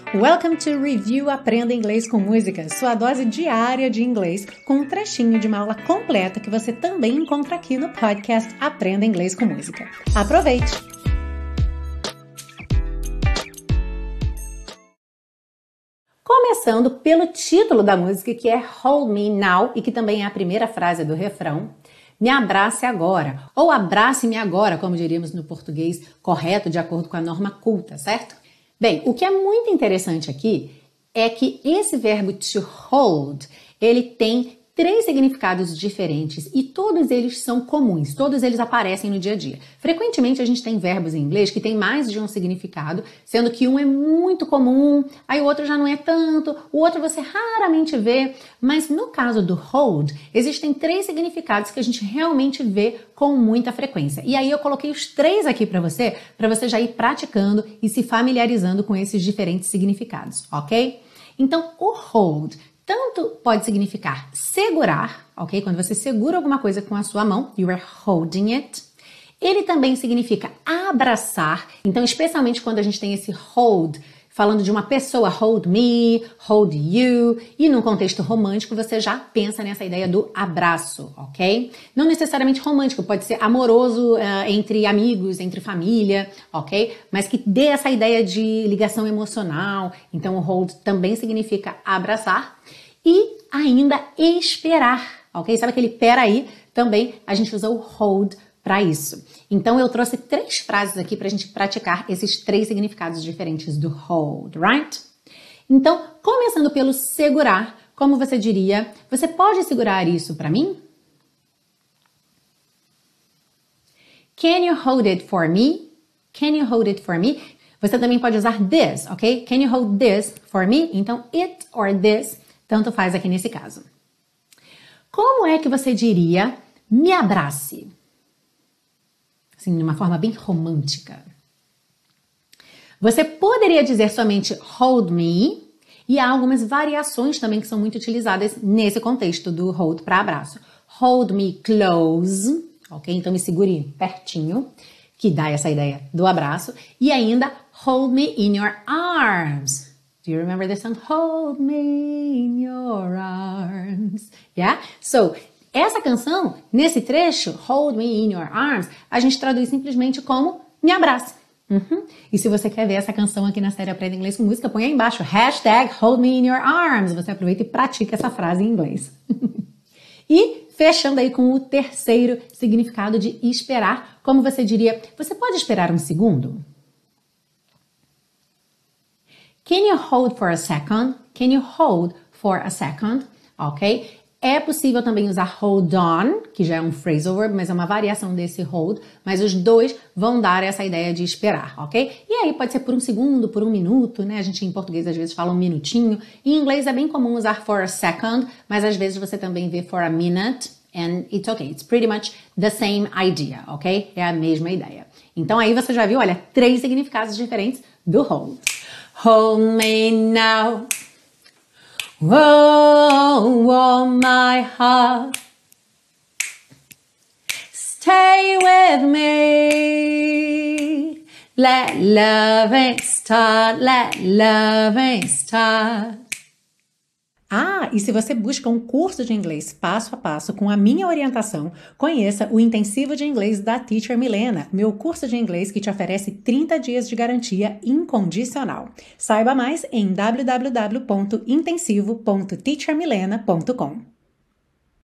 Welcome to Review Aprenda Inglês com Música, sua dose diária de inglês com um trechinho de uma aula completa que você também encontra aqui no podcast Aprenda Inglês com Música. Aproveite! Começando pelo título da música, que é Hold Me Now, e que também é a primeira frase do refrão. Me abrace agora, ou abrace-me agora, como diríamos no português correto, de acordo com a norma culta, certo? Bem, o que é muito interessante aqui é que esse verbo to hold, ele tem 3 significados diferentes e todos eles são comuns, todos eles aparecem no dia a dia. Frequentemente a gente tem verbos em inglês que tem mais de um significado, sendo que um é muito comum, aí o outro já não é tanto, o outro você raramente vê, mas no caso do hold, existem 3 significados que a gente realmente vê com muita frequência. E aí eu coloquei os 3 aqui para você já ir praticando e se familiarizando com esses diferentes significados, ok? Então, o hold tanto pode significar segurar, ok? Quando você segura alguma coisa com a sua mão, you are holding it. Ele também significa abraçar, então especialmente quando a gente tem esse hold, falando de uma pessoa, hold me, hold you, e num contexto romântico você já pensa nessa ideia do abraço, ok? Não necessariamente romântico, pode ser amoroso entre amigos, entre família, ok? Mas que dê essa ideia de ligação emocional, então o hold também significa abraçar. E ainda esperar, ok? Sabe aquele peraí? Também a gente usa o hold para isso. Então eu trouxe 3 frases aqui para a gente praticar esses 3 significados diferentes do hold, right? Então, começando pelo segurar, como você diria, você pode segurar isso para mim? Can you hold it for me? Can you hold it for me? Você também pode usar this, ok? Can you hold this for me? Então, it or this, tanto faz aqui nesse caso. Como é que você diria me abrace? Assim, de uma forma bem romântica. Você poderia dizer somente hold me, e há algumas variações também que são muito utilizadas nesse contexto do hold para abraço. Hold me close, ok? Então me segure pertinho, que dá essa ideia do abraço. E ainda hold me in your arms. Do you remember this song? Hold me in your arms. Yeah? So, essa canção, nesse trecho, Hold Me in Your Arms, a gente traduz simplesmente como me abrace. E se você quer ver essa canção aqui na série Aprenda Inglês com Música, põe aí embaixo, #Hold Me in Your Arms. Você aproveita e pratica essa frase em inglês. E fechando aí com o terceiro significado de esperar, como você diria, você pode esperar um segundo? Can you hold for a second? Can you hold for a second? Ok? É possível também usar hold on, que já é um phrasal verb, mas é uma variação desse hold, mas os dois vão dar essa ideia de esperar, ok? E aí pode ser por um segundo, por um minuto, né? A gente em português às vezes fala um minutinho. Em inglês é bem comum usar for a second, mas às vezes você também vê for a minute, and it's okay. It's pretty much the same idea, ok? É a mesma ideia. Então aí você já viu, olha, 3 significados diferentes do hold. Hold me now. Whoa, oh my heart, stay with me, let loving start, let loving start. Ah, e se você busca um curso de inglês passo a passo com a minha orientação, conheça o Intensivo de Inglês da Teacher Milena, meu curso de inglês que te oferece 30 dias de garantia incondicional. Saiba mais em www.intensivo.teachermilena.com.